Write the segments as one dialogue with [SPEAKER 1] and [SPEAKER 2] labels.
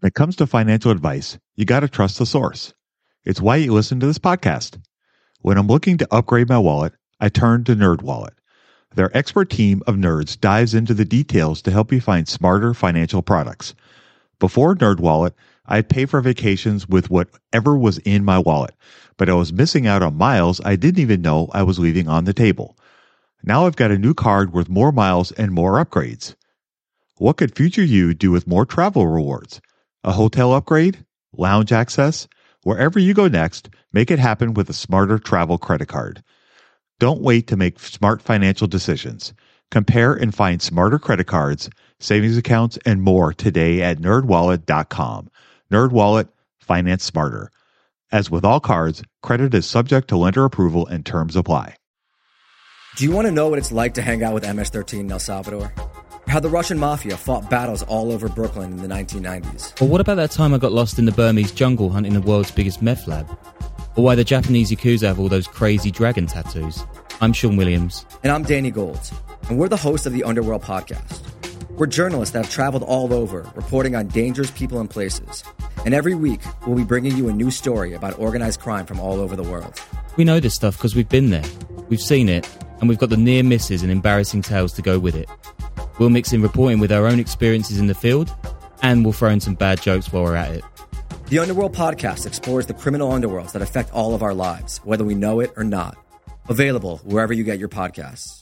[SPEAKER 1] When it comes to financial advice, you got to trust the source. It's why you listen to this podcast. When I'm looking to upgrade my wallet, I turn to NerdWallet. Their expert team of nerds dives into the details to help you find smarter financial products. Before NerdWallet, I'd pay for vacations with whatever was in my wallet, but I was missing out on miles I didn't even know I was leaving on the table. Now I've got a new card worth more miles and more upgrades. What could future you do with more travel rewards? A hotel upgrade? Lounge access? Wherever you go next, make it happen with a smarter travel credit card. Don't wait to make smart financial decisions. Compare and find smarter credit cards, savings accounts, and more today at nerdwallet.com. NerdWallet, finance smarter. As with all cards, credit is subject to lender approval and terms apply.
[SPEAKER 2] Do you want to know what it's like to hang out with MS-13 in El Salvador? How the Russian mafia fought battles all over Brooklyn in the 1990s?
[SPEAKER 3] Or what about that time I got lost in the Burmese jungle hunting the world's biggest meth lab? Or why the Japanese Yakuza have all those crazy dragon tattoos? I'm Sean Williams.
[SPEAKER 2] And I'm Danny Gold. And we're the hosts of the Underworld Podcast. We're journalists that have traveled all over, reporting on dangerous people and places. And every week, we'll be bringing you a new story about organized crime from all over the world.
[SPEAKER 3] We know this stuff because we've been there, we've seen it, and we've got the near misses and embarrassing tales to go with it. We'll mix in reporting with our own experiences in the field, and we'll throw in some bad jokes while we're at it.
[SPEAKER 2] The Underworld Podcast explores the criminal underworlds that affect all of our lives, whether we know it or not. Available wherever you get your podcasts.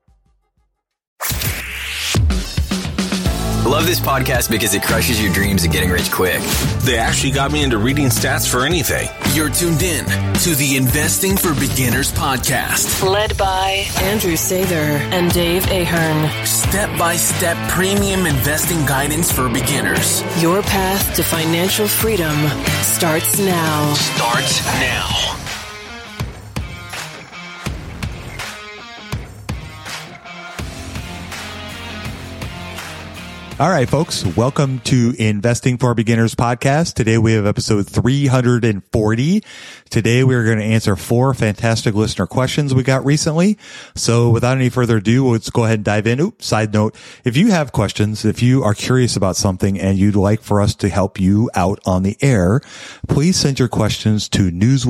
[SPEAKER 4] Love this podcast because it crushes your dreams of getting rich quick.
[SPEAKER 5] They actually got me into reading stats for anything.
[SPEAKER 6] You're tuned in to the Investing for Beginners podcast.
[SPEAKER 7] Led by Andrew Sather and Dave Ahern.
[SPEAKER 6] Step-by-step premium investing guidance for beginners.
[SPEAKER 7] Your path to financial freedom starts now.
[SPEAKER 6] Starts now.
[SPEAKER 1] All right, folks, welcome to Investing for Beginners podcast. Today we have episode 340. Today we're going to answer 4 fantastic listener questions we got recently. So without any further ado, let's go ahead and dive in. Side note, if you have questions, if you are curious about something and you'd like for us to help you out on the air, please send your questions to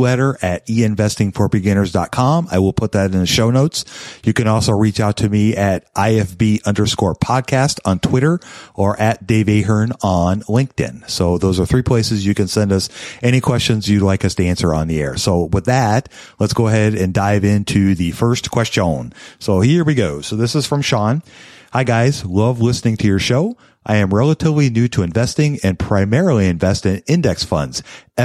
[SPEAKER 1] newsletter@einvestingforbeginners.com. I will put that in the show notes. You can also reach out to me at IFB_podcast on Twitter, or at Dave Ahern on LinkedIn. So those are 3 places you can send us any questions you'd like us to answer on the air. So with that, let's go ahead and dive into the first question. So here we go. So this is from Sean. Hi guys, love listening to your show. I am relatively new to investing and primarily invest in index funds.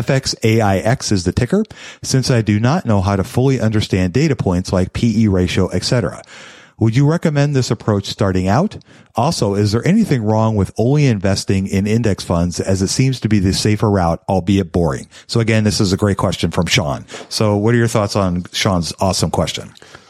[SPEAKER 1] FXAIX is the ticker, since I do not know how to fully understand data points like PE ratio, etc. Would you recommend this approach starting out? Also, is there anything wrong with only investing in index funds, as it seems to be the safer route, albeit boring? So again, this is a great question from Sean. So what are your thoughts on Sean's awesome question?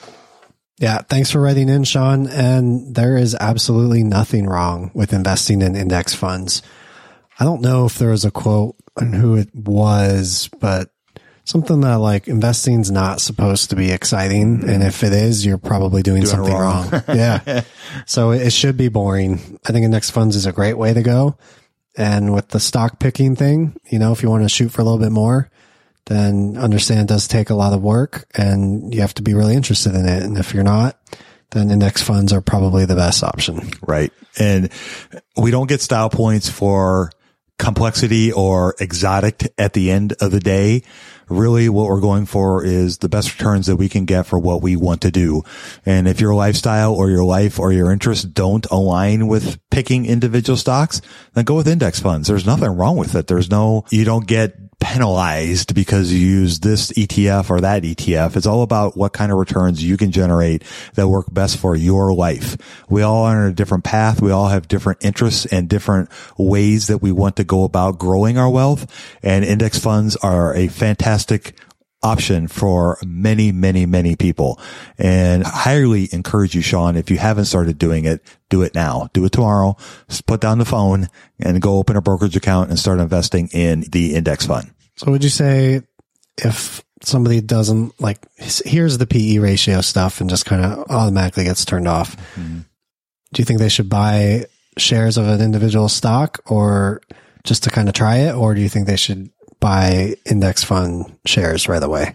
[SPEAKER 8] Yeah, thanks for writing in, Sean. And there is absolutely nothing wrong with investing in index funds. I don't know if there was a quote on who it was, but something that like investing's not supposed to be exciting. And if it is, you're probably doing something wrong. Yeah. So it should be boring. I think index funds is a great way to go. And with the stock picking thing, you know, if you want to shoot for a little bit more, then understand it does take a lot of work and you have to be really interested in it. And if you're not, then index funds are probably the best option.
[SPEAKER 1] Right. And we don't get style points for complexity or exotic at the end of the day. Really what we're going for is the best returns that we can get for what we want to do. And if your lifestyle or your life or your interests don't align with picking individual stocks, then go with index funds. There's nothing wrong with it. You don't get penalized because you use this ETF or that ETF. It's all about what kind of returns you can generate that work best for your life. We all are on a different path. We all have different interests and different ways that we want to go about growing our wealth. And index funds are a fantastic option for many, many, many people. And I highly encourage you, Sean, if you haven't started doing it, do it now. Do it tomorrow. Just put down the phone and go open a brokerage account and start investing in the index fund.
[SPEAKER 8] So would you say if somebody doesn't like, here's the PE ratio stuff and just kind of automatically gets turned off, do you think they should buy shares of an individual stock, or just to kind of try it? Or do you think they should buy index fund shares right away?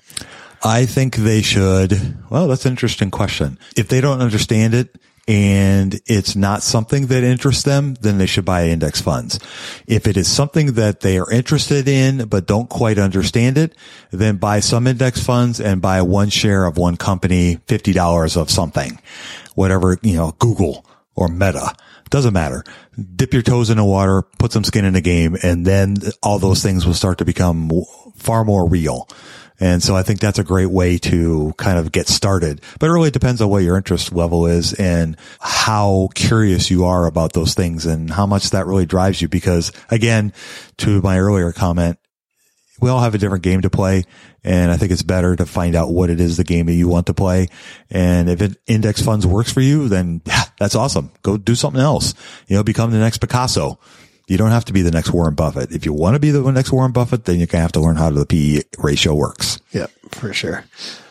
[SPEAKER 1] I think they should. Well, that's an interesting question. If they don't understand it and it's not something that interests them, then they should buy index funds. If it is something that they are interested in but don't quite understand it, then buy some index funds and buy one share of one company, $50 of something, whatever, Google or Meta. Doesn't matter. Dip your toes in the water, put some skin in the game, and then all those things will start to become far more real. And so I think that's a great way to kind of get started. But it really depends on what your interest level is and how curious you are about those things and how much that really drives you. Because again, to my earlier comment, we all have a different game to play. And I think it's better to find out what it is the game that you want to play. And if index funds works for you, then that's awesome. Go do something else. Become the next Picasso. You don't have to be the next Warren Buffett. If you want to be the next Warren Buffett, then you're going to have to learn how the PE ratio works.
[SPEAKER 8] Yep, for sure.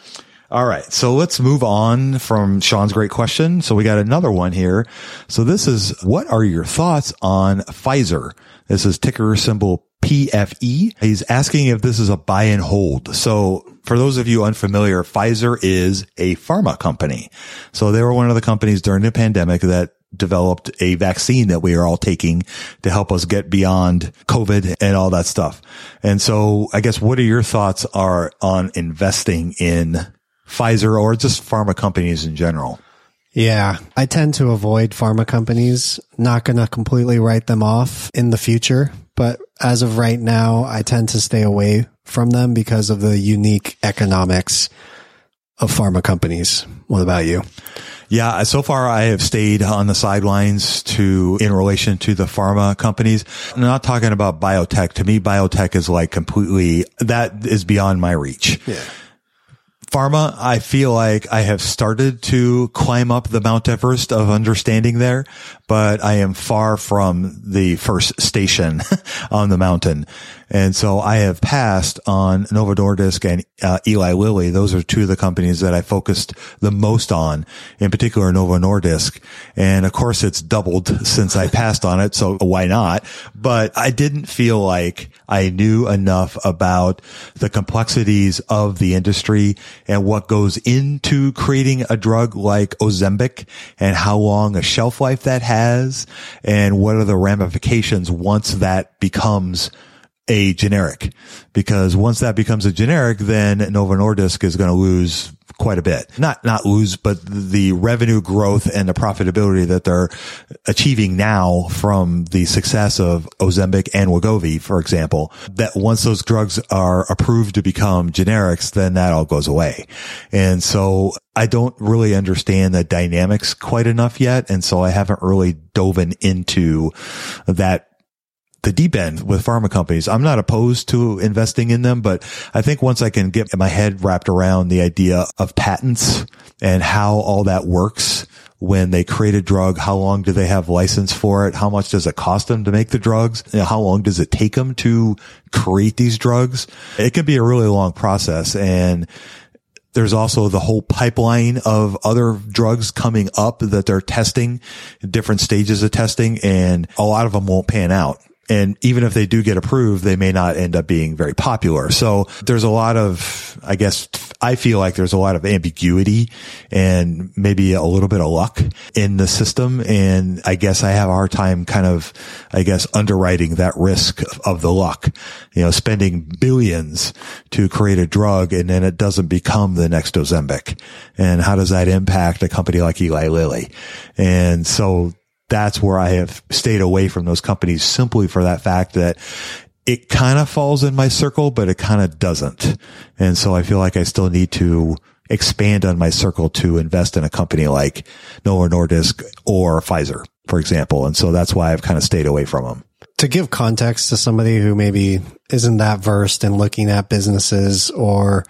[SPEAKER 1] All right. So let's move on from Sean's great question. So we got another one here. So this is, what are your thoughts on Pfizer? This is ticker symbol PFE. He's asking if this is a buy and hold. So for those of you unfamiliar, Pfizer is a pharma company. So they were one of the companies during the pandemic that developed a vaccine that we are all taking to help us get beyond COVID and all that stuff. And so I guess what are your thoughts on investing in Pfizer or just pharma companies in general?
[SPEAKER 8] Yeah, I tend to avoid pharma companies. Not going to completely write them off in the future, but as of right now, I tend to stay away from them because of the unique economics of pharma companies. What about you?
[SPEAKER 1] Yeah, so far I have stayed on the sidelines in relation to the pharma companies. I'm not talking about biotech. To me, biotech is like completely, that is beyond my reach.
[SPEAKER 8] Yeah.
[SPEAKER 1] Pharma, I feel like I have started to climb up the Mount Everest of understanding there, but I am far from the first station on the mountain. And so I have passed on Novo Nordisk and Eli Lilly. Those are two of the companies that I focused the most on, in particular Novo Nordisk. And of course it's doubled since I passed on it, so why not? But I didn't feel like I knew enough about the complexities of the industry and what goes into creating a drug like Ozempic and how long a shelf life that has and what are the ramifications once that becomes a generic. Because once that becomes a generic, then Novo Nordisk is going to lose quite a bit. Not lose, but the revenue growth and the profitability that they're achieving now from the success of Ozempic and Wegovy, for example, that once those drugs are approved to become generics, then that all goes away. And so I don't really understand the dynamics quite enough yet. And so I haven't really dove into the deep end with pharma companies. I'm not opposed to investing in them, but I think once I can get my head wrapped around the idea of patents and how all that works when they create a drug, how long do they have license for it? How much does it cost them to make the drugs? How long does it take them to create these drugs? It can be a really long process. And there's also the whole pipeline of other drugs coming up that they're testing, different stages of testing, and a lot of them won't pan out. And even if they do get approved, they may not end up being very popular. So there's a lot of, I feel like there's a lot of ambiguity and maybe a little bit of luck in the system. And I guess I have a hard time underwriting that risk of the luck, spending billions to create a drug and then it doesn't become the next Ozempic. And how does that impact a company like Eli Lilly? And so that's where I have stayed away from those companies simply for that fact that it kind of falls in my circle, but it kind of doesn't. And so I feel like I still need to expand on my circle to invest in a company like Novo Nordisk or Pfizer, for example. And so that's why I've kind of stayed away from them.
[SPEAKER 8] To give context to somebody who maybe isn't that versed in looking at businesses or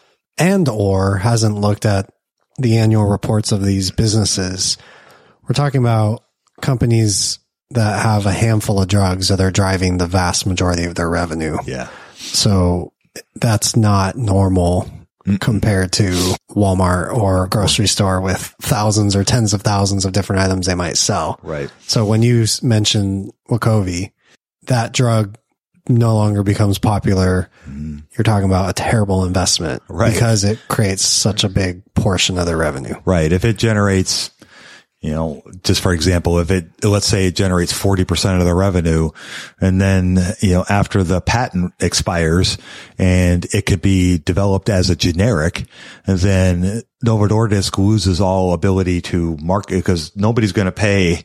[SPEAKER 8] hasn't looked at the annual reports of these businesses, we're talking about companies that have a handful of drugs that are driving the vast majority of their revenue.
[SPEAKER 1] Yeah.
[SPEAKER 8] So that's not normal compared to Walmart or a grocery store with thousands or tens of thousands of different items they might sell.
[SPEAKER 1] Right.
[SPEAKER 8] So when you mention Wegovy, that drug no longer becomes popular, you're talking about a terrible investment,
[SPEAKER 1] right?
[SPEAKER 8] Because it creates such a big portion of their revenue.
[SPEAKER 1] Right. If it generates, just for example, let's say it generates 40% of the revenue, and then, after the patent expires and it could be developed as a generic, then Novo Nordisk loses all ability to market, because nobody's going to pay.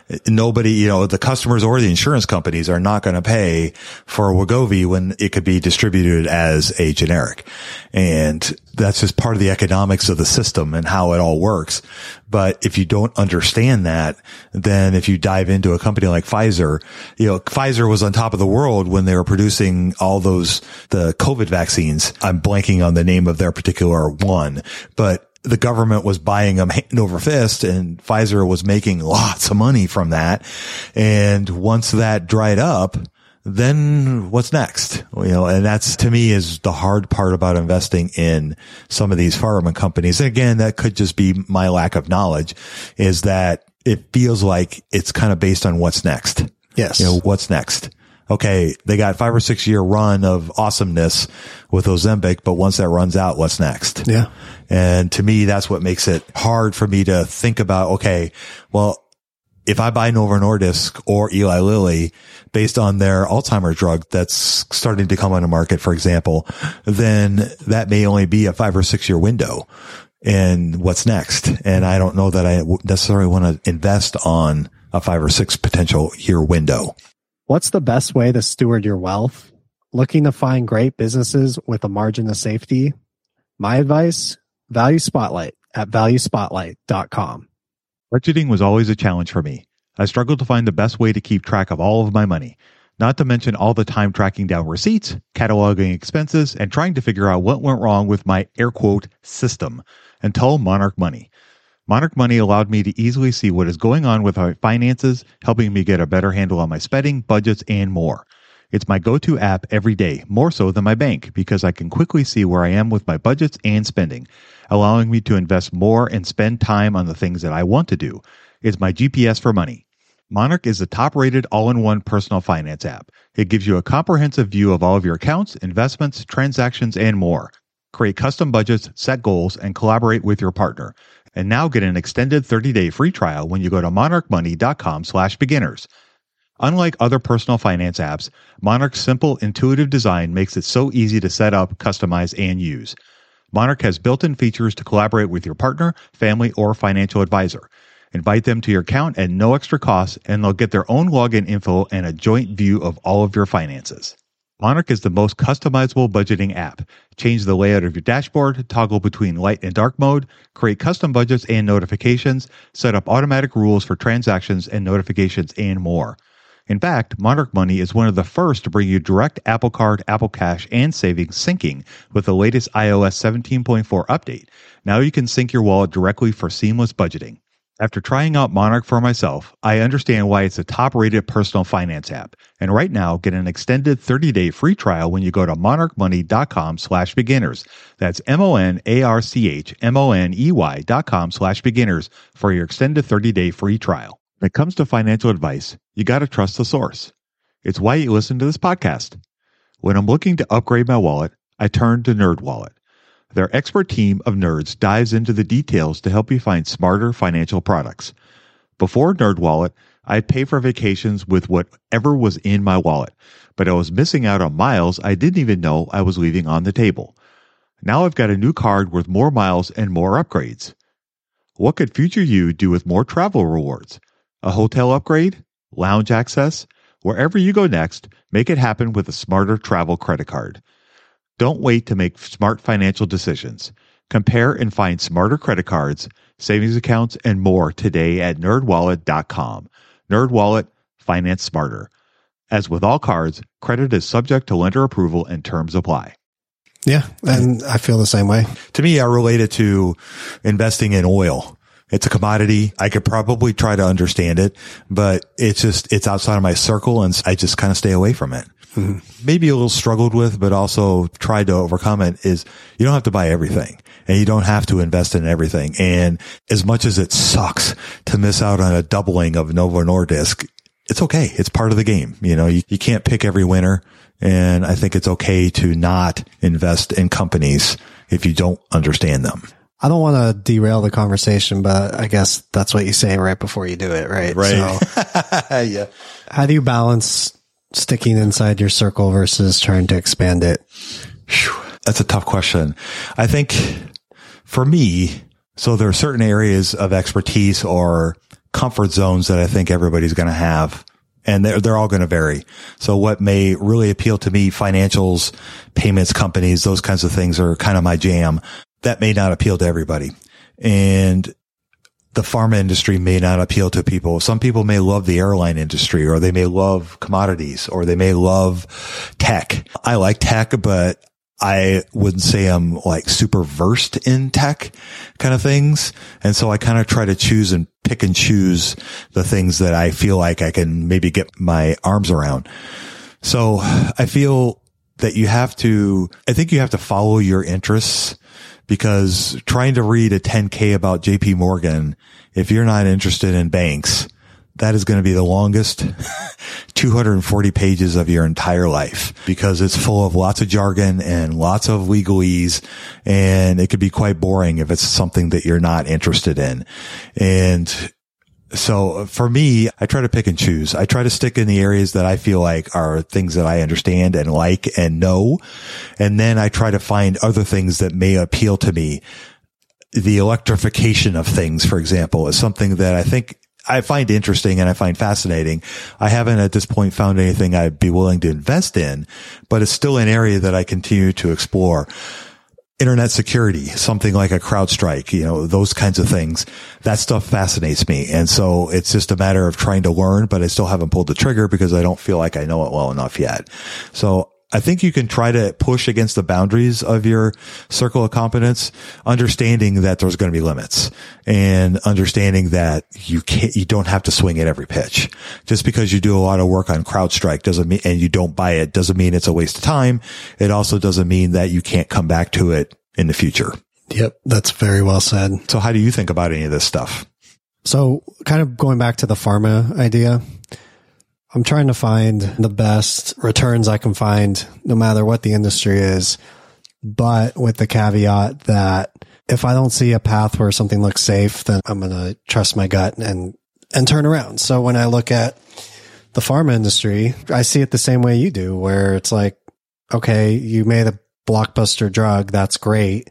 [SPEAKER 1] The customers or the insurance companies are not going to pay for Wegovy when it could be distributed as a generic. And that's just part of the economics of the system and how it all works. But if you don't understand that, then if you dive into a company like Pfizer, Pfizer was on top of the world when they were producing all the COVID vaccines. I'm blanking on the name of their particular one, but the government was buying them hand over fist, and Pfizer was making lots of money from that. And once that dried up, then what's next? And that's, to me, is the hard part about investing in some of these pharma companies. And again, that could just be my lack of knowledge, is that it feels like it's kind of based on what's next.
[SPEAKER 8] Yes.
[SPEAKER 1] What's next? Okay, they got 5 or 6 year run of awesomeness with Ozempic, but once that runs out, what's next?
[SPEAKER 8] Yeah.
[SPEAKER 1] And to me, that's what makes it hard for me to think about, okay, well, if I buy Novo Nordisk or Eli Lilly based on their Alzheimer's drug that's starting to come on the market, for example, then that may only be a 5 or 6 year window. And what's next? And I don't know that I necessarily want to invest on a 5 or 6 potential year window.
[SPEAKER 8] What's the best way to steward your wealth? Looking to find great businesses with a margin of safety? My advice, Value Spotlight at valuespotlight.com.
[SPEAKER 1] Budgeting was always a challenge for me. I struggled to find the best way to keep track of all of my money, not to mention all the time tracking down receipts, cataloging expenses, and trying to figure out what went wrong with my air quote system until Monarch Money. Monarch Money allowed me to easily see what is going on with my finances, helping me get a better handle on my spending, budgets, and more. It's my go-to app every day, more so than my bank, because I can quickly see where I am with my budgets and spending, allowing me to invest more and spend time on the things that I want to do. It's my GPS for money. Monarch is the top-rated all-in-one personal finance app. It gives you a comprehensive view of all of your accounts, investments, transactions, and more. Create custom budgets, set goals, and collaborate with your partner. And now get an extended 30-day free trial when you go to monarchmoney.com/beginners. Unlike other personal finance apps, Monarch's simple, intuitive design makes it so easy to set up, customize, and use. Monarch has built-in features to collaborate with your partner, family, or financial advisor. Invite them to your account at no extra cost, and they'll get their own login info and a joint view of all of your finances. Monarch is the most customizable budgeting app. Change the layout of your dashboard, toggle between light and dark mode, create custom budgets and notifications, set up automatic rules for transactions and notifications, and more. In fact, Monarch Money is one of the first to bring you direct Apple Card, Apple Cash, and savings syncing with the latest iOS 17.4 update. Now you can sync your wallet directly for seamless budgeting. After trying out Monarch for myself, I understand why it's a top-rated personal finance app. And right now, get an extended 30-day free trial when you go to monarchmoney.com/beginners. That's monarchmoney.com/beginners for your extended 30-day free trial. When it comes to financial advice, you got to trust the source. It's why you listen to this podcast. When I'm looking to upgrade my wallet, I turn to NerdWallet. Their expert team of nerds dives into the details to help you find smarter financial products. Before NerdWallet, I'd pay for vacations with whatever was in my wallet, but I was missing out on miles I didn't even know I was leaving on the table. Now I've got a new card with more miles and more upgrades. What could future you do with more travel rewards? A hotel upgrade? Lounge access? Wherever you go next, make it happen with a smarter travel credit card. Don't wait to make smart financial decisions. Compare and find smarter credit cards, savings accounts, and more today at nerdwallet.com. NerdWallet, finance smarter. As with all cards, credit is subject to lender approval and terms apply.
[SPEAKER 8] Yeah, and I feel the same way.
[SPEAKER 1] To me, I relate it to investing in oil. It's a commodity. I could probably try to understand it, but it's outside of my circle, and I just kind of stay away from it. Mm-hmm. Maybe a little struggled with, but also tried to overcome it, is you don't have to buy everything, and you don't have to invest in everything. And as much as it sucks to miss out on a doubling of Novo Nordisk, it's okay. It's part of the game. You can't pick every winner. And I think it's okay to not invest in companies if you don't understand them.
[SPEAKER 8] I don't want to derail the conversation, but I guess that's what you say right before you do it, right?
[SPEAKER 1] Right.
[SPEAKER 8] So,
[SPEAKER 1] yeah.
[SPEAKER 8] How do you balance sticking inside your circle versus trying to expand it?
[SPEAKER 1] That's a tough question. I think for me, so there are certain areas of expertise or comfort zones that I think everybody's going to have. And they're all going to vary. So what may really appeal to me, financials, payments companies, those kinds of things are kind of my jam. That may not appeal to everybody. And the pharma industry may not appeal to people. Some people may love the airline industry, or they may love commodities, or they may love tech. I like tech, but I wouldn't say I'm like super versed in tech kind of things. And so I kind of try to choose and pick and choose the things that I feel like I can maybe get my arms around. So I feel that I think you have to follow your interests, because trying to read a 10K about JP Morgan, if you're not interested in banks, that is going to be the longest 240 pages of your entire life, because it's full of lots of jargon and lots of legalese, and it could be quite boring if it's something that you're not interested in. And so for me, I try to pick and choose. I try to stick in the areas that I feel like are things that I understand and like and know. And then I try to find other things that may appeal to me. The electrification of things, for example, is something that I think I find interesting and I find fascinating. I haven't at this point found anything I'd be willing to invest in, but it's still an area that I continue to explore. Internet security, something like a CrowdStrike, those kinds of things. That stuff fascinates me. And so it's just a matter of trying to learn, but I still haven't pulled the trigger because I don't feel like I know it well enough yet. So I think you can try to push against the boundaries of your circle of competence, understanding that there's going to be limits, and understanding that you don't have to swing at every pitch. Just because you do a lot of work on CrowdStrike doesn't mean, and you don't buy it, doesn't mean it's a waste of time. It also doesn't mean that you can't come back to it in the future.
[SPEAKER 8] Yep. That's very well said.
[SPEAKER 1] So how do you think about any of this stuff?
[SPEAKER 8] So kind of going back to the pharma idea, I'm trying to find the best returns I can find, no matter what the industry is, but with the caveat that if I don't see a path where something looks safe, then I'm going to trust my gut and turn around. So when I look at the pharma industry, I see it the same way you do, where it's like, okay, you made a blockbuster drug. That's great.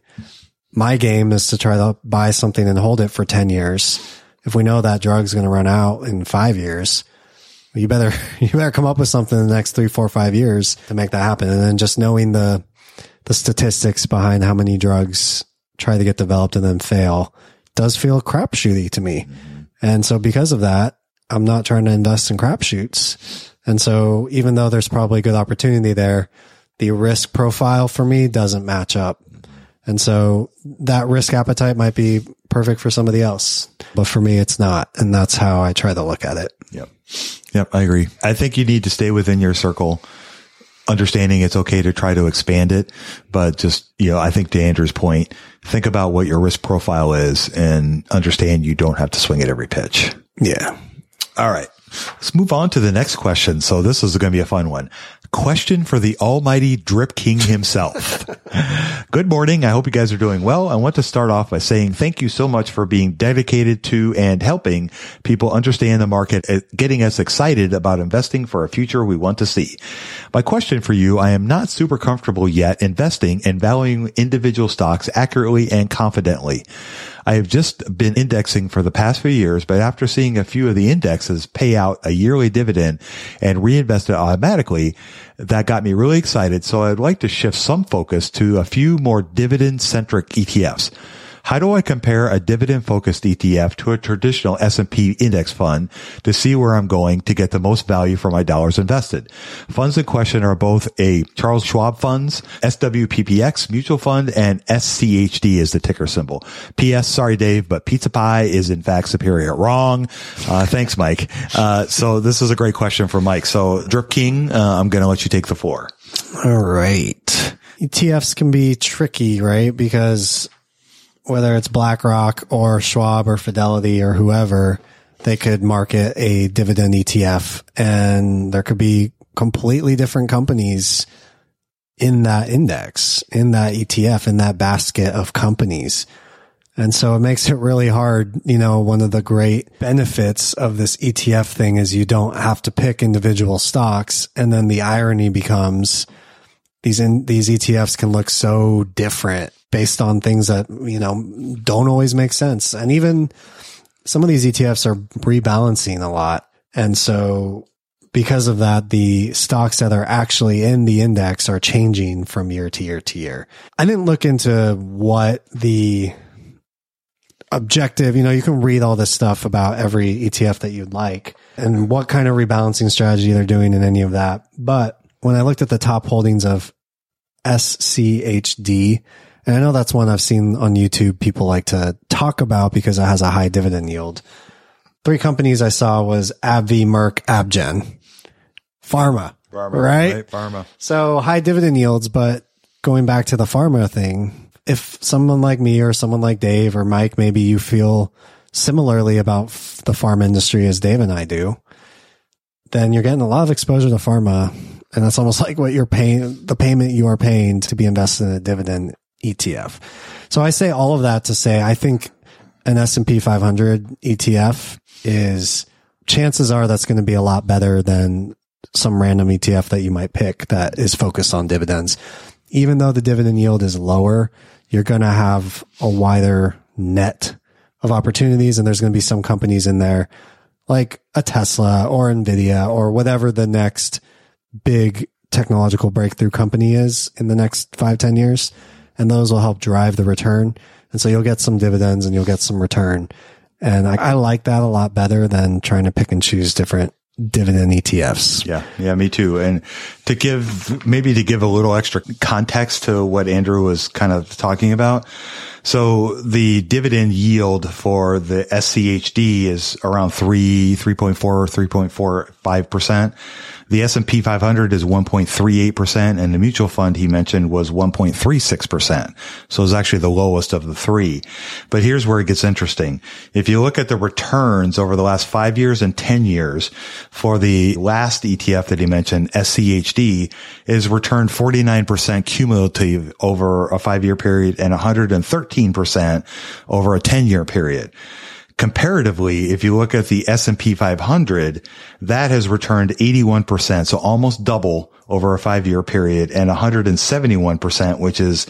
[SPEAKER 8] My game is to try to buy something and hold it for 10 years. If we know that drug's going to run out in 5 years, you better come up with something in the next 3, 4, 5 years to make that happen. And then just knowing the statistics behind how many drugs try to get developed and then fail does feel crapshooty to me. And so because of that, I'm not trying to invest in crapshoots. And so even though there's probably good opportunity there, the risk profile for me doesn't match up. And so that risk appetite might be perfect for somebody else, but for me, it's not. And that's how I try to look at it.
[SPEAKER 1] Yep. I agree. I think you need to stay within your circle, understanding it's okay to try to expand it, but just, I think to Andrew's point, think about what your risk profile is and understand you don't have to swing at every pitch.
[SPEAKER 8] Yeah.
[SPEAKER 1] All right. Let's move on to the next question. So this is going to be a fun one. Question for the almighty Drip King himself. Good morning. I hope you guys are doing well. I want to start off by saying thank you so much for being dedicated to and helping people understand the market, getting us excited about investing for a future we want to see. My question for you, I am not super comfortable yet investing and valuing individual stocks accurately and confidently. I have just been indexing for the past few years, but after seeing a few of the indexes pay out a yearly dividend and reinvest it automatically, that got me really excited. So I'd like to shift some focus to a few more dividend-centric ETFs. How do I compare a dividend-focused ETF to a traditional S&P index fund to see where I'm going to get the most value for my dollars invested? Funds in question are both a Charles Schwab funds, SWPPX mutual fund, and SCHD is the ticker symbol. P.S. Sorry, Dave, but Pizza Pie is in fact superior. Wrong. Thanks, Mike. So this is a great question for Mike. So Drip King, I'm going to let you take the floor.
[SPEAKER 8] All right. ETFs can be tricky, right? Because whether it's BlackRock or Schwab or Fidelity or whoever, they could market a dividend ETF, and there could be completely different companies in that index, in that ETF, in that basket of companies. And so it makes it really hard. You know, one of the great benefits of this ETF thing is you don't have to pick individual stocks. And then the irony becomes these ETFs can look so different based on things that, you know, don't always make sense. And even some of these ETFs are rebalancing a lot. And so because of that, the stocks that are actually in the index are changing from year to year to year. I didn't look into what the objective, you know, you can read all this stuff about every ETF that you'd like and what kind of rebalancing strategy they're doing and any of that. But when I looked at the top holdings of SCHD, and I know that's one I've seen on YouTube people like to talk about because it has a high dividend yield. 3 companies I saw was AbbVie, Merck, Amgen, Pharma, right?
[SPEAKER 1] Pharma.
[SPEAKER 8] So high dividend yields, but going back to the pharma thing, if someone like me or someone like Dave or Mike, maybe you feel similarly about the pharma industry as Dave and I do, then you're getting a lot of exposure to pharma. And that's almost like what you're paying, the payment you are paying to be invested in a dividend ETF. So I say all of that to say, I think an S&P 500 ETF is, chances are that's going to be a lot better than some random ETF that you might pick that is focused on dividends. Even though the dividend yield is lower, you're going to have a wider net of opportunities. And there's going to be some companies in there like a Tesla or Nvidia or whatever the next big technological breakthrough company is in the next 5-10 years. And those will help drive the return. And so you'll get some dividends and you'll get some return. And I like that a lot better than trying to pick and choose different dividend ETFs.
[SPEAKER 1] Yeah, me too. And to give a little extra context to what Andrew was kind of talking about. So the dividend yield for the SCHD is around 3.4, 3.45%. The S&P 500 is 1.38%, and the mutual fund he mentioned was 1.36%. So it's actually the lowest of the 3. But here's where it gets interesting. If you look at the returns over the last 5 years and 10 years for the last ETF that he mentioned, SCHD, is returned 49% cumulative over a 5-year period and 113% over a 10-year period. Comparatively, if you look at the S&P 500, that has returned 81%, so almost double over a 5-year period, and 171%, which is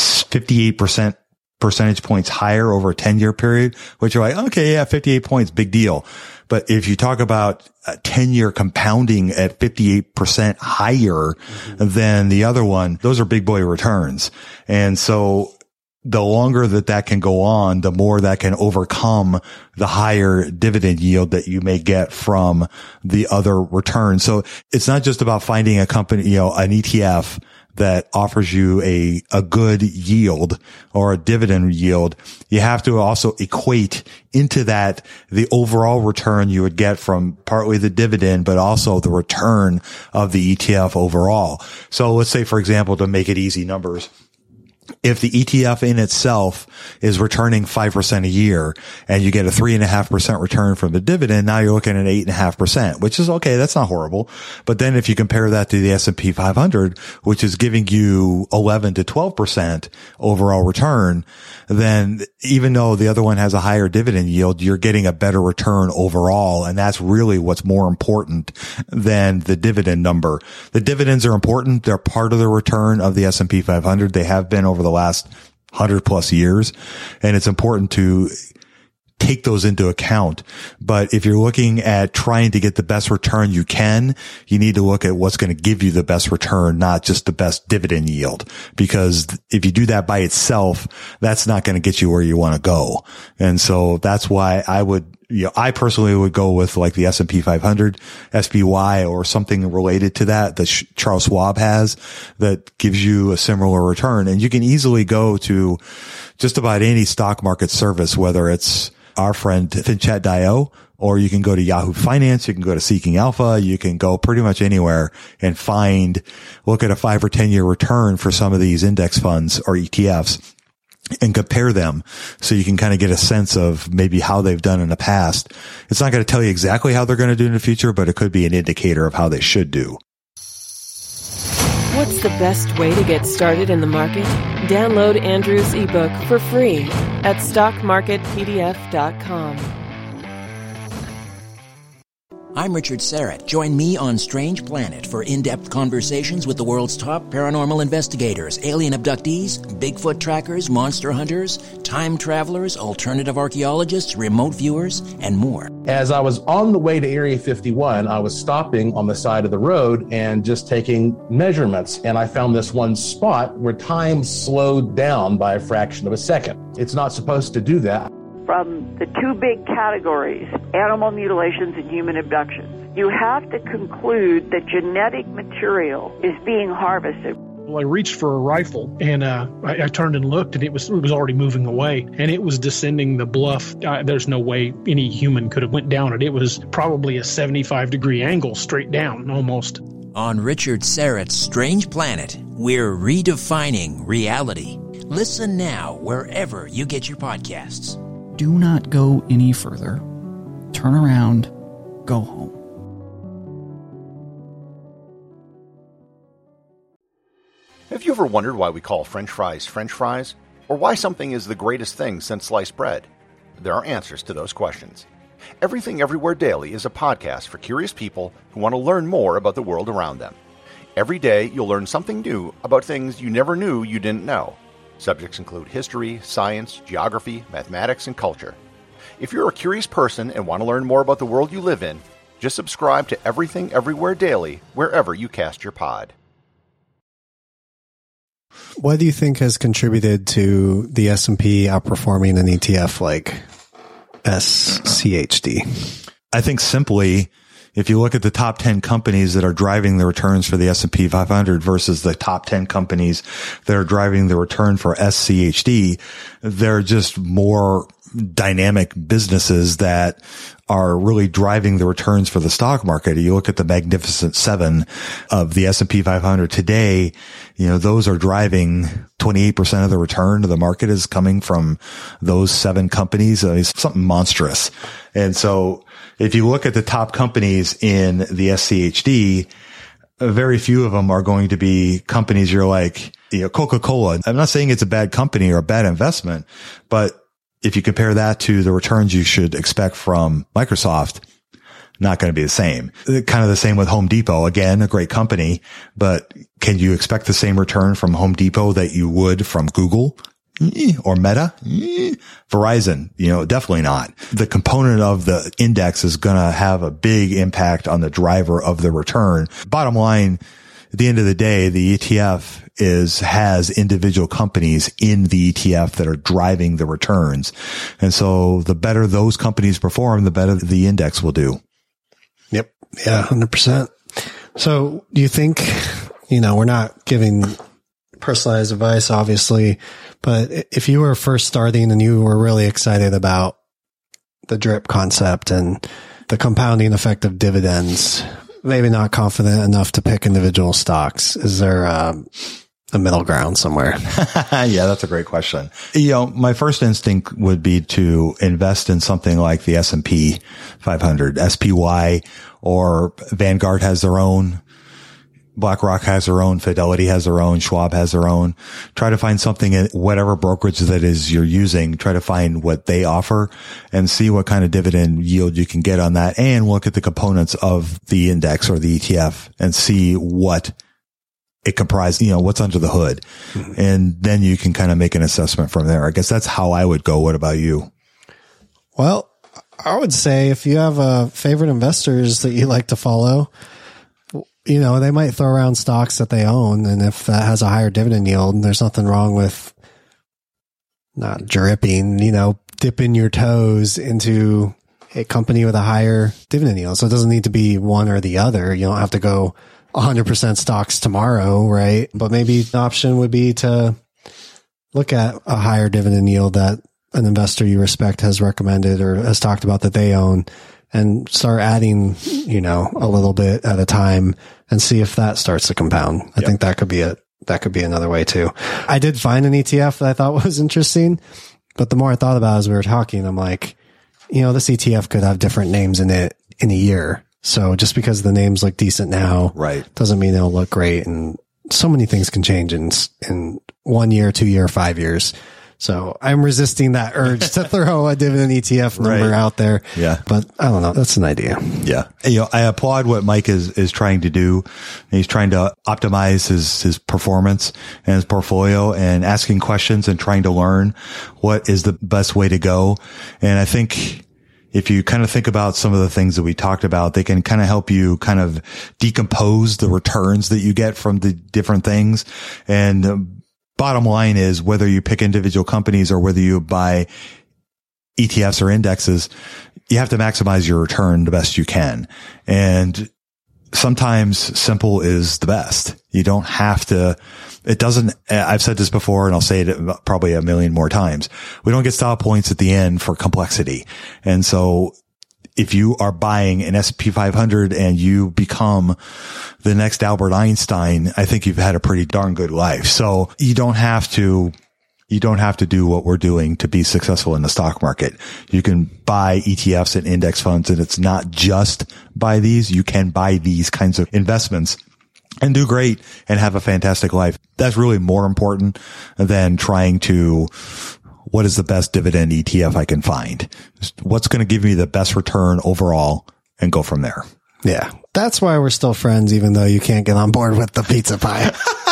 [SPEAKER 1] 58% percentage points higher over a 10-year period, which you're like, okay, yeah, 58 points, big deal. But if you talk about 10-year compounding at 58% higher than the other one, those are big boy returns. And so the longer that can go on, the more that can overcome the higher dividend yield that you may get from the other returns. So it's not just about finding a company, you know, an ETF that offers you a good yield or a dividend yield. You have to also equate into that the overall return you would get from partly the dividend, but also the return of the ETF overall. So let's say, for example, to make it easy numbers, if the ETF in itself is returning 5% a year and you get a 3.5% return from the dividend, now you're looking at 8.5%, which is okay. That's not horrible. But then if you compare that to the S&P 500, which is giving you 11 to 12% overall return, then even though the other one has a higher dividend yield, you're getting a better return overall. And that's really what's more important than the dividend number. The dividends are important. They're part of the return of the S&P 500. They have been over the last 100 plus years. And it's important to take those into account. But if you're looking at trying to get the best return you can, you need to look at what's going to give you the best return, not just the best dividend yield. Because if you do that by itself, that's not going to get you where you want to go. And so that's why I personally would go with like the S&P 500, SPY, or something related to that Charles Schwab has that gives you a similar return. And you can easily go to just about any stock market service, whether it's our friend FinChat.io, or you can go to Yahoo Finance, you can go to Seeking Alpha, you can go pretty much anywhere and look at a 5 or 10 year return for some of these index funds or ETFs. and compare them so you can kind of get a sense of maybe how they've done in the past. It's not going to tell you exactly how they're going to do in the future, but it could be an indicator of how they should do.
[SPEAKER 7] What's the best way to get started in the market? Download Andrew's ebook for free at stockmarketpdf.com.
[SPEAKER 9] I'm Richard Serrett. Join me on Strange Planet for in-depth conversations with the world's top paranormal investigators, alien abductees, Bigfoot trackers, monster hunters, time travelers, alternative archaeologists, remote viewers, and more.
[SPEAKER 10] As I was on the way to Area 51, I was stopping on the side of the road and just taking measurements. And I found this one spot where time slowed down by a fraction of a second. It's not supposed to do that.
[SPEAKER 11] From the two big categories, animal mutilations and human abductions, you have to conclude that genetic material is being harvested.
[SPEAKER 12] Well, I reached for a rifle, and I turned and looked, and it was already moving away, and it was descending the bluff. There's no way any human could have went down it. It was probably a 75-degree angle straight down, almost.
[SPEAKER 9] On Richard Serrett's Strange Planet, we're redefining reality. Listen now wherever you get your podcasts.
[SPEAKER 13] Do not go any further. Turn around. Go home.
[SPEAKER 14] Have you ever wondered why we call French fries, or why something is the greatest thing since sliced bread? There are answers to those questions. Everything Everywhere Daily is a podcast for curious people who want to learn more about the world around them. Every day, you'll learn something new about things you never knew you didn't know. Subjects include history, science, geography, mathematics, and culture. If you're a curious person and want to learn more about the world you live in, just subscribe to Everything Everywhere Daily wherever you cast your pod.
[SPEAKER 8] What do you think has contributed to the S&P outperforming an ETF like SCHD?
[SPEAKER 1] I think simply, if you look at the top 10 companies that are driving the returns for the S&P 500 versus the top 10 companies that are driving the return for SCHD, they're just more dynamic businesses that are really driving the returns for the stock market. You look at the Magnificent Seven of the S&P 500 today, those are driving 28% of the return to the market is coming from those 7 companies. It's something monstrous. And so if you look at the top companies in the SCHD, very few of them are going to be companies you're like, Coca-Cola. I'm not saying it's a bad company or a bad investment, but if you compare that to the returns you should expect from Microsoft, not going to be the same. Kind of the same with Home Depot. Again, a great company, but can you expect the same return from Home Depot that you would from Google or Meta? Verizon, definitely not. The component of the index is going to have a big impact on the driver of the return. Bottom line, at the end of the day, the ETF has individual companies in the ETF that are driving the returns. And so the better those companies perform, the better the index will do.
[SPEAKER 8] Yep. Yeah, 100%. So do you think, we're not giving personalized advice, obviously, but if you were first starting and you were really excited about the DRIP concept and the compounding effect of dividends, maybe not confident enough to pick individual stocks, is there a middle ground somewhere?
[SPEAKER 1] Yeah, that's a great question. My first instinct would be to invest in something like the S&P 500, SPY, or Vanguard has their own, BlackRock has their own, Fidelity has their own, Schwab has their own. Try to find something in whatever brokerage that is you're using. Try to find what they offer and see what kind of dividend yield you can get on that, and look at the components of the index or the ETF and see what it comprises, what's under the hood. Mm-hmm. And then you can kind of make an assessment from there. I guess that's how I would go. What about you?
[SPEAKER 8] Well, I would say if you have favorite investors that you like to follow, they might throw around stocks that they own. And if that has a higher dividend yield, there's nothing wrong with not dripping, dipping your toes into a company with a higher dividend yield. So it doesn't need to be one or the other. You don't have to go 100% stocks tomorrow, right? But maybe the option would be to look at a higher dividend yield that an investor you respect has recommended or has talked about that they own, and start adding, a little bit at a time and see if that starts to compound. I think that could be a that could be another way too. I did find an ETF that I thought was interesting, but the more I thought about it as we were talking, I'm like, this ETF could have different names in it in a year. So just because the names look decent now,
[SPEAKER 1] right,
[SPEAKER 8] doesn't mean they'll look great. And so many things can change in 1 year, 2 year, 5 years. So I'm resisting that urge to throw a dividend ETF number out there.
[SPEAKER 1] Yeah.
[SPEAKER 8] But I don't know. That's an idea.
[SPEAKER 1] Yeah. I applaud what Mike is trying to do. He's trying to optimize his performance and his portfolio and asking questions and trying to learn what is the best way to go. And I think if you kind of think about some of the things that we talked about, they can kind of help you kind of decompose the returns that you get from the different things. And bottom line is, whether you pick individual companies or whether you buy ETFs or indexes, you have to maximize your return the best you can. And sometimes simple is the best. You don't have to, I've said this before and I'll say it probably a million more times. We don't get style points at the end for complexity. And so if you are buying an S&P 500 and you become the next Albert Einstein, I think you've had a pretty darn good life. So you don't have to do what we're doing to be successful in the stock market. You can buy ETFs and index funds, and it's not just buy these. You can buy these kinds of investments and do great and have a fantastic life. That's really more important than trying to, what is the best dividend ETF I can find? What's going to give me the best return overall, and go from there.
[SPEAKER 8] Yeah. That's why we're still friends, even though you can't get on board with the pizza pie.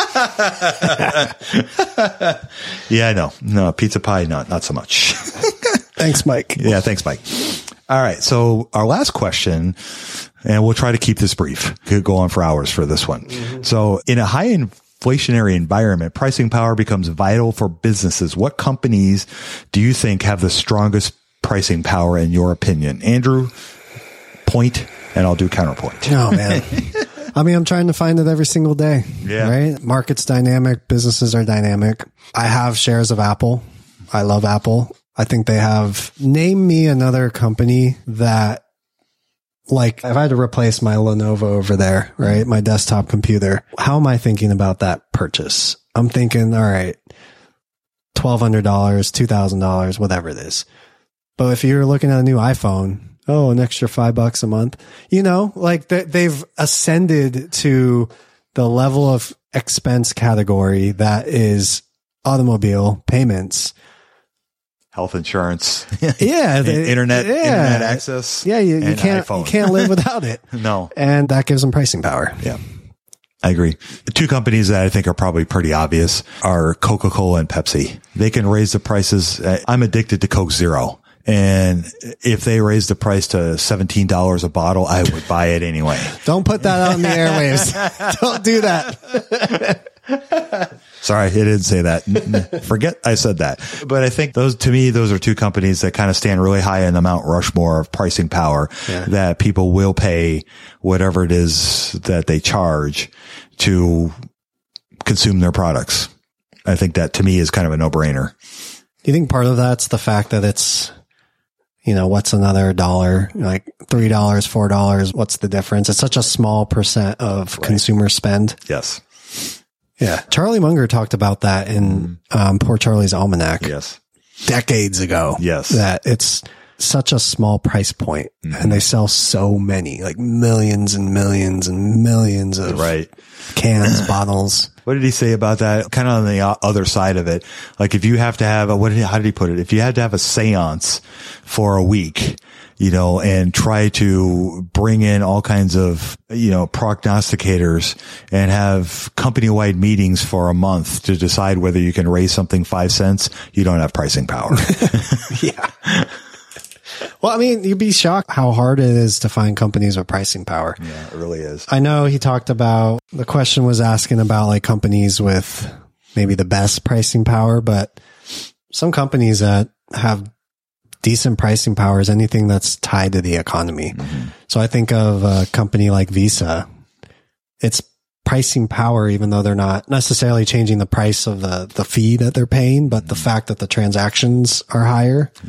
[SPEAKER 1] Yeah, I know. No, pizza pie, not so much.
[SPEAKER 8] Thanks, Mike.
[SPEAKER 1] Yeah, thanks, Mike. All right. So our last question, and we'll try to keep this brief. Could go on for hours for this one. Mm-hmm. So in a high inflationary environment, pricing power becomes vital for businesses. What companies do you think have the strongest pricing power in your opinion? Andrew, point, and I'll do counterpoint.
[SPEAKER 8] Oh, man. I mean, I'm trying to find it every single day.
[SPEAKER 1] Yeah.
[SPEAKER 8] Right? Market's dynamic. Businesses are dynamic. I have shares of Apple. I love Apple. I think they have, name me another company that, like, if I had to replace my Lenovo over there, right? My desktop computer, how am I thinking about that purchase? I'm thinking, all right, $1,200, $2,000, whatever it is. But if you're looking at a new iPhone, oh, an extra $5 a month, like they've ascended to the level of expense category that is automobile payments,
[SPEAKER 1] health insurance,
[SPEAKER 8] yeah,
[SPEAKER 1] internet access.
[SPEAKER 8] Yeah, you can't live without it.
[SPEAKER 1] No,
[SPEAKER 8] and that gives them pricing power.
[SPEAKER 1] Yeah, I agree. The two companies that I think are probably pretty obvious are Coca-Cola and Pepsi. They can raise the prices. I'm addicted to Coke Zero. And if they raise the price to $17 a bottle, I would buy it anyway.
[SPEAKER 8] Don't put that out in the airwaves. Don't do that.
[SPEAKER 1] Sorry, I didn't say that. Forget I said that. But I think those are two companies that kind of stand really high in the Mount Rushmore of pricing power, that people will pay whatever it is that they charge to consume their products. I think that to me is kind of a no-brainer.
[SPEAKER 8] Do you think part of that's the fact that it's, what's another dollar, like $3, $4? What's the difference? It's such a small percent of consumer spend.
[SPEAKER 1] Yes.
[SPEAKER 8] Yeah. Charlie Munger talked about that in Poor Charlie's Almanac.
[SPEAKER 1] Yes.
[SPEAKER 8] Decades ago.
[SPEAKER 1] Yes.
[SPEAKER 8] That it's such a small price point, and they sell so many, like millions and millions and millions of cans, bottles.
[SPEAKER 1] What did he say about that? Kind of on the other side of it. Like if you have to have how did he put it? If you had to have a seance for a week, and try to bring in all kinds of, prognosticators and have company-wide meetings for a month to decide whether you can raise something 5 cents, you don't have pricing power.
[SPEAKER 8] Yeah. Well, I mean, you'd be shocked how hard it is to find companies with pricing power.
[SPEAKER 1] Yeah, it really is.
[SPEAKER 8] I know he talked about, the question was asking about like companies with maybe the best pricing power, but some companies that have decent pricing power is anything that's tied to the economy. Mm-hmm. So I think of a company like Visa. It's pricing power, even though they're not necessarily changing the price of the fee that they're paying, but the fact that the transactions are higher.
[SPEAKER 1] Yep.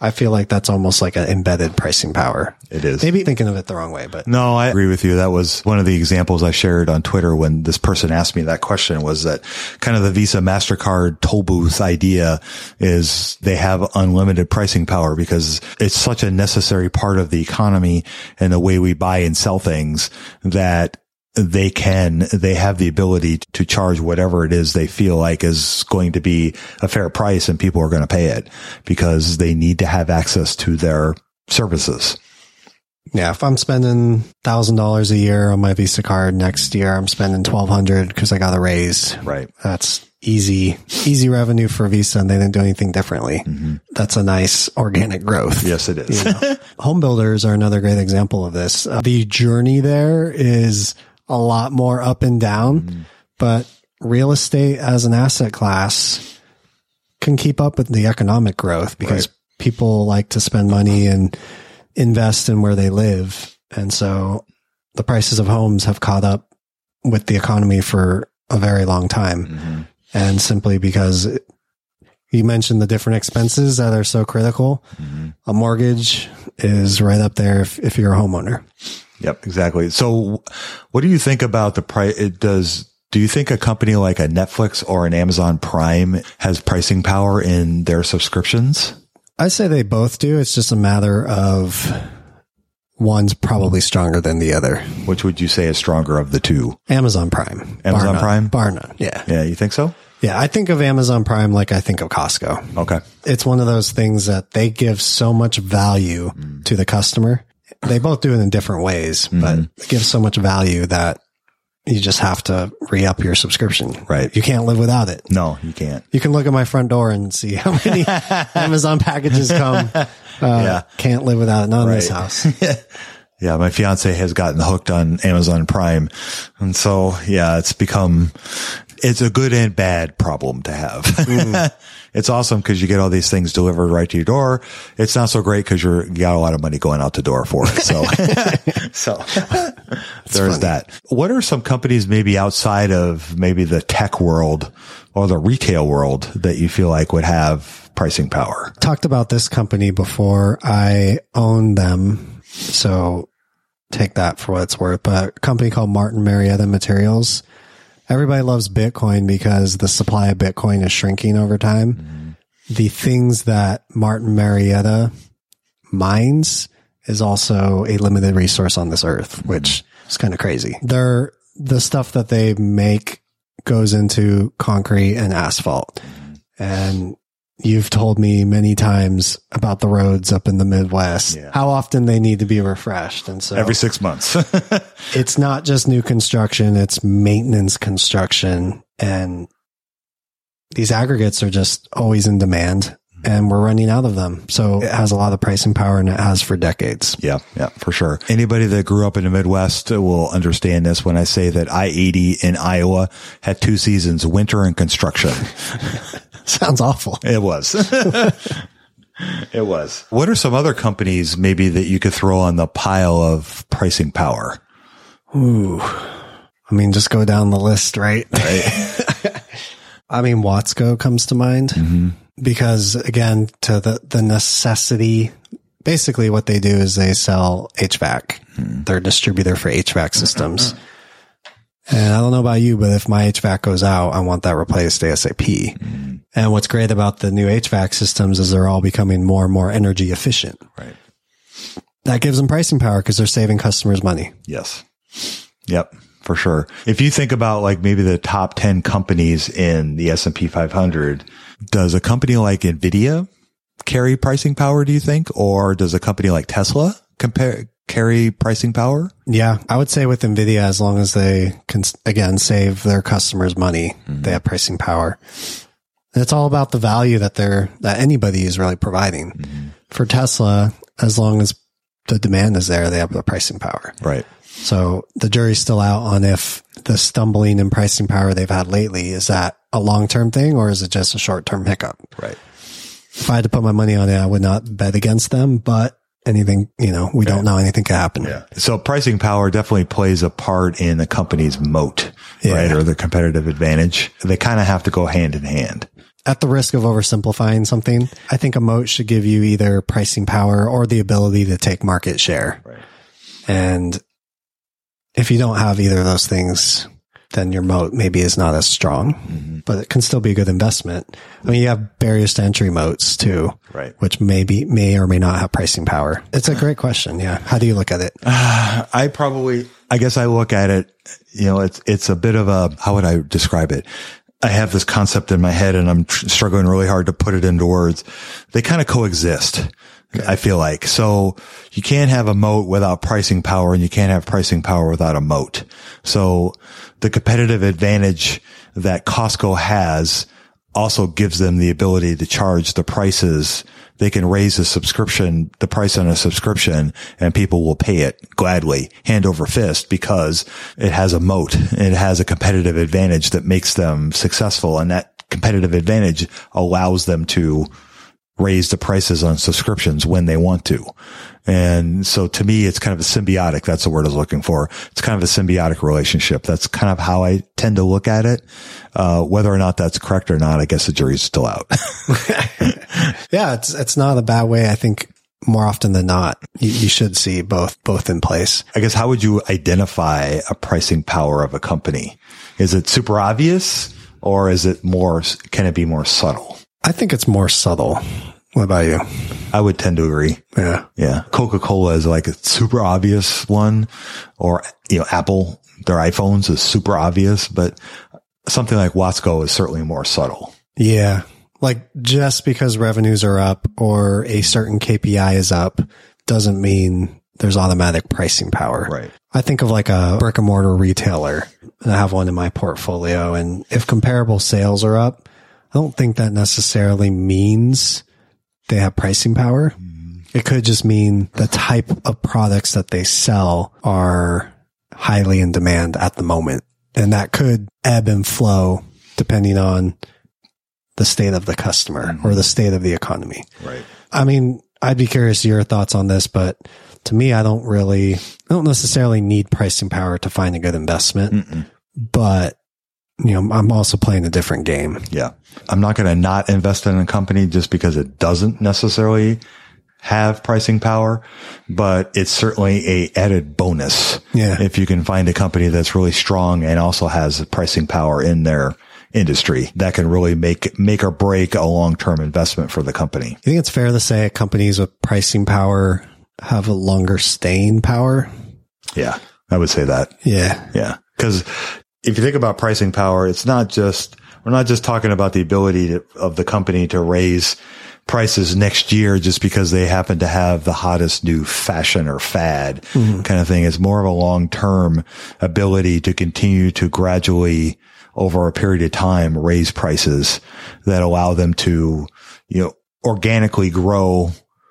[SPEAKER 8] I feel like that's almost like an embedded pricing power.
[SPEAKER 1] It is.
[SPEAKER 8] Maybe thinking of it the wrong way, but
[SPEAKER 1] no, I agree with you. That was one of the examples I shared on Twitter when this person asked me that question, was that kind of the Visa MasterCard toll booth idea is they have unlimited pricing power because it's such a necessary part of the economy and the way we buy and sell things that they have the ability to charge whatever it is they feel like is going to be a fair price, and people are going to pay it because they need to have access to their services.
[SPEAKER 8] Yeah, if I'm spending $1,000 a year on my Visa card, next year I'm spending $1,200 because I got a raise.
[SPEAKER 1] Right.
[SPEAKER 8] That's easy revenue for Visa, and they didn't do anything differently. Mm-hmm. That's a nice organic growth.
[SPEAKER 1] Yes, it is.
[SPEAKER 8] Home builders are another great example of this. The journey there is a lot more up and down, but real estate as an asset class can keep up with the economic growth because people like to spend money and invest in where they live. And so the prices of homes have caught up with the economy for a very long time. Mm-hmm. And simply because you mentioned the different expenses that are so critical, a mortgage is right up there if you're a homeowner.
[SPEAKER 1] Yep, exactly. So what do you think about the price? Do you think a company like a Netflix or an Amazon Prime has pricing power in their subscriptions?
[SPEAKER 8] I say they both do. It's just a matter of one's probably stronger than the other.
[SPEAKER 1] Which would you say is stronger of the two?
[SPEAKER 8] Amazon Prime.
[SPEAKER 1] Amazon Prime?
[SPEAKER 8] Bar none. Yeah.
[SPEAKER 1] Yeah, you think so?
[SPEAKER 8] Yeah, I think of Amazon Prime like I think of Costco.
[SPEAKER 1] Okay.
[SPEAKER 8] It's one of those things that they give so much value to the customer. They both do it in different ways, but it gives so much value that you just have to re-up your subscription.
[SPEAKER 1] Right.
[SPEAKER 8] You can't live without it.
[SPEAKER 1] No, you can't.
[SPEAKER 8] You can look at my front door and see how many Amazon packages come. Can't live without it. Not in this house.
[SPEAKER 1] Yeah, my fiance has gotten hooked on Amazon Prime. And so, it's a good and bad problem to have. It's awesome because you get all these things delivered right to your door. It's not so great because you got a lot of money going out the door for it. So, there's that. What are some companies maybe outside of maybe the tech world or the retail world that you feel like would have pricing power?
[SPEAKER 8] Talked about this company before. I own them. So take that for what it's worth. But a company called Martin Marietta Materials. Everybody loves Bitcoin because the supply of Bitcoin is shrinking over time. Mm-hmm. The things that Martin Marietta mines is also a limited resource on this earth, which is kind of crazy. The stuff that they make goes into concrete and asphalt. And you've told me many times about the roads up in the Midwest, how often they need to be refreshed. And so
[SPEAKER 1] every 6 months,
[SPEAKER 8] it's not just new construction, it's maintenance construction. And these aggregates are just always in demand and we're running out of them. So it has a lot of pricing power and it has for decades.
[SPEAKER 1] Yeah, for sure. Anybody that grew up in the Midwest will understand this when I say that I-80 in Iowa had 2 seasons, winter and construction.
[SPEAKER 8] Sounds awful.
[SPEAKER 1] It was. It was. What are some other companies maybe that you could throw on the pile of pricing power?
[SPEAKER 8] Ooh. I mean, just go down the list, right? I mean, Watsco comes to mind because, again, to the necessity, basically what they do is they sell HVAC. They're a distributor for HVAC systems. And I don't know about you, but if my HVAC goes out, I want that replaced ASAP. And what's great about the new HVAC systems is they're all becoming more and more energy efficient.
[SPEAKER 1] Right.
[SPEAKER 8] That gives them pricing power because they're saving customers money.
[SPEAKER 1] Yes. Yep, for sure. If you think about like maybe the top 10 companies in the S&P 500, does a company like NVIDIA carry pricing power, do you think? Or does a company like Tesla carry pricing power?
[SPEAKER 8] Yeah, I would say with NVIDIA, as long as they can, again, save their customers money, they have pricing power. And it's all about the value that anybody is really providing. For Tesla, as long as the demand is there, they have the pricing power.
[SPEAKER 1] Right.
[SPEAKER 8] So the jury's still out on if the stumbling in pricing power they've had lately, is that a long-term thing or is it just a short-term hiccup?
[SPEAKER 1] Right.
[SPEAKER 8] If I had to put my money on it, I would not bet against them, but anything, we don't know, anything could happen.
[SPEAKER 1] Yeah. So pricing power definitely plays a part in the company's moat, right? Or the competitive advantage. They kind of have to go hand in hand.
[SPEAKER 8] at the risk of oversimplifying something, I think a moat should give you either pricing power or the ability to take market share.
[SPEAKER 1] Right.
[SPEAKER 8] And if you don't have either of those things, then your moat maybe is not as strong, but it can still be a good investment. I mean, you have barriers to entry moats too,
[SPEAKER 1] right?
[SPEAKER 8] Which may or may not have pricing power. It's a great question. Yeah. How do you look at it?
[SPEAKER 1] I guess I look at it, it's a bit of a, how would I describe it? I have this concept in my head and I'm struggling really hard to put it into words. They kind of coexist. Okay. I feel like. So you can't have a moat without pricing power and you can't have pricing power without a moat. So the competitive advantage that Costco has also gives them the ability to charge the prices. They can raise the price on a subscription and people will pay it gladly, hand over fist, because it has a moat. It has a competitive advantage that makes them successful. And that competitive advantage allows them to raise the prices on subscriptions when they want to. And so to me, it's kind of a symbiotic. That's the word I was looking for. It's kind of a symbiotic relationship. That's kind of how I tend to look at it. Whether or not that's correct or not, I guess the jury's still out.
[SPEAKER 8] Yeah. It's not a bad way. I think more often than not, you should see both in place.
[SPEAKER 1] I guess how would you identify a pricing power of a company? Is it super obvious or can it be more subtle?
[SPEAKER 8] I think it's more subtle. What about you?
[SPEAKER 1] I would tend to agree.
[SPEAKER 8] Yeah.
[SPEAKER 1] Yeah. Coca-Cola is like a super obvious one, or, Apple, their iPhones is super obvious, but something like Watsco is certainly more subtle.
[SPEAKER 8] Yeah. Like just because revenues are up or a certain KPI is up doesn't mean there's automatic pricing power.
[SPEAKER 1] Right.
[SPEAKER 8] I think of like a brick and mortar retailer, and I have one in my portfolio, and if comparable sales are up, I don't think that necessarily means they have pricing power. It could just mean the type of products that they sell are highly in demand at the moment. And that could ebb and flow depending on the state of the customer or the state of the economy.
[SPEAKER 1] Right.
[SPEAKER 8] I mean, I'd be curious to your thoughts on this, but to me, I don't necessarily need pricing power to find a good investment, but I'm also playing a different game.
[SPEAKER 1] Yeah. I'm not going to not invest in a company just because it doesn't necessarily have pricing power, but it's certainly a added bonus.
[SPEAKER 8] Yeah.
[SPEAKER 1] If you can find a company that's really strong and also has pricing power in their industry, that can really make or break a long-term investment for the company.
[SPEAKER 8] You think it's fair to say companies with pricing power have a longer staying power?
[SPEAKER 1] Yeah. I would say that.
[SPEAKER 8] Yeah.
[SPEAKER 1] Yeah. Because if you think about pricing power, we're not just talking about the ability of the company to raise prices next year just because they happen to have the hottest new fashion or fad kind of thing. It's more of a long-term ability to continue to gradually, over a period of time, raise prices that allow them to, organically grow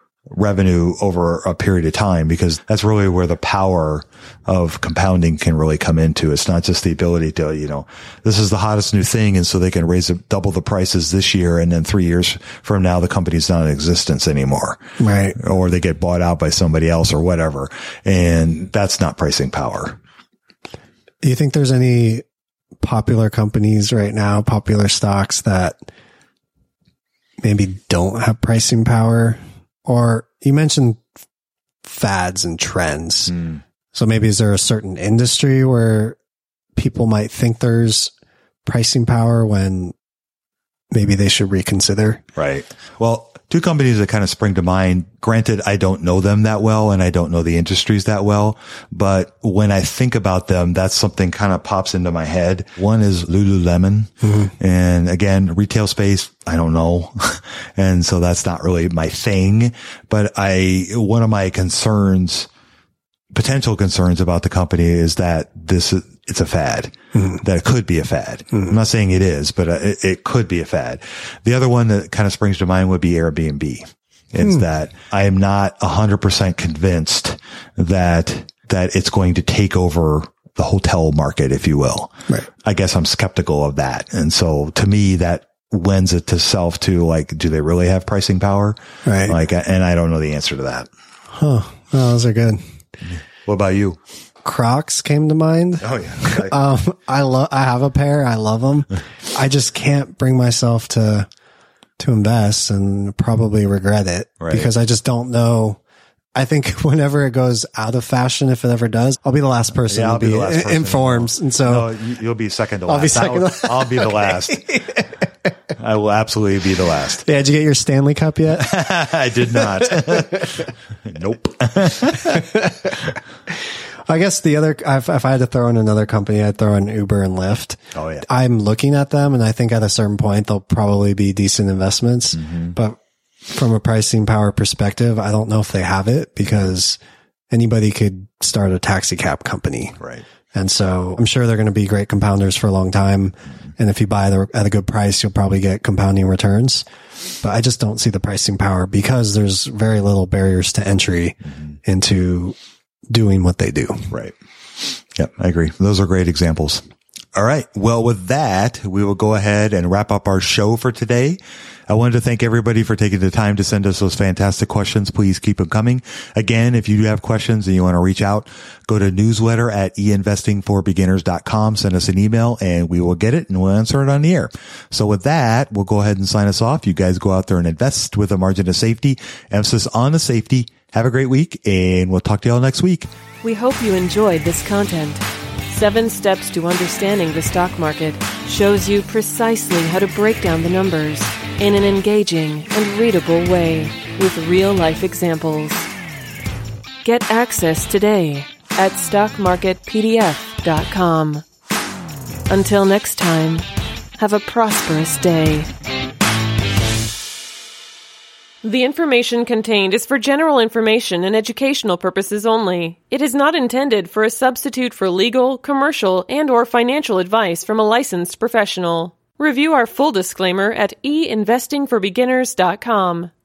[SPEAKER 1] revenue over a period of time, because that's really where the power of compounding can really come into. It's not just the ability to, this is the hottest new thing. And so they can double the prices this year. And then 3 years from now, the company's not in existence anymore.
[SPEAKER 8] Right.
[SPEAKER 1] Or they get bought out by somebody else or whatever. And that's not pricing power.
[SPEAKER 8] Do you think there's any popular companies right now, popular stocks that maybe don't have pricing power? Or you mentioned fads and trends. So maybe is there a certain industry where people might think there's pricing power when maybe they should reconsider?
[SPEAKER 1] Right. Well, two companies that kind of spring to mind. Granted, I don't know them that well and I don't know the industries that well, but when I think about them, that's something kind of pops into my head. One is Lululemon. And again, retail space, I don't know. And so that's not really my thing, but one of my potential concerns about the company is that it's a fad, that it could be a fad. I'm not saying it is, but it could be a fad. The other one that kind of springs to mind would be Airbnb. It's that I am not 100% convinced that it's going to take over the hotel market, if you will.
[SPEAKER 8] Right.
[SPEAKER 1] I guess I'm skeptical of that. And so to me, that lends itself to like, do they really have pricing power?
[SPEAKER 8] Right.
[SPEAKER 1] And I don't know the answer to that.
[SPEAKER 8] Huh. Oh, those are good.
[SPEAKER 1] What about you?
[SPEAKER 8] Crocs came to mind.
[SPEAKER 1] Oh yeah.
[SPEAKER 8] I have a pair. I love them. I just can't bring myself to to invest and probably regret it because I just don't know. I think whenever it goes out of fashion, if it ever does, I'll be the last person to be informed. And so
[SPEAKER 1] you'll be second to last.
[SPEAKER 8] I'll be second to last.
[SPEAKER 1] I'll be the last. I will absolutely be the last.
[SPEAKER 8] Yeah, did you get your Stanley Cup yet?
[SPEAKER 1] I did not. Nope.
[SPEAKER 8] I guess the other, if I had to throw in another company, I'd throw in Uber and Lyft.
[SPEAKER 1] Oh, yeah.
[SPEAKER 8] I'm looking at them, and I think at a certain point, they'll probably be decent investments. Mm-hmm. But from a pricing power perspective, I don't know if they have it because anybody could start a taxi cab company.
[SPEAKER 1] Right.
[SPEAKER 8] And so I'm sure they're going to be great compounders for a long time. Mm-hmm. And if you buy at a good price, you'll probably get compounding returns. But I just don't see the pricing power because there's very little barriers to entry into doing what they do.
[SPEAKER 1] Right. Yep. I agree. Those are great examples. All right. Well, with that, we will go ahead and wrap up our show for today. I wanted to thank everybody for taking the time to send us those fantastic questions. Please keep them coming. Again, if you do have questions and you want to reach out, go to newsletter at einvestingforbeginners.com. Send us an email and we will get it and we'll answer it on the air. So with that, we'll go ahead and sign us off. You guys go out there and invest with a margin of safety, emphasis on the safety. Have a great week and we'll talk to y'all next week.
[SPEAKER 7] We hope you enjoyed this content. 7 Steps to Understanding the Stock Market shows you precisely how to break down the numbers in an engaging and readable way with real-life examples. Get access today at stockmarketpdf.com. Until next time, have a prosperous day. The information contained is for general information and educational purposes only. It is not intended for a substitute for legal, commercial, and/or financial advice from a licensed professional. Review our full disclaimer at einvestingforbeginners.com.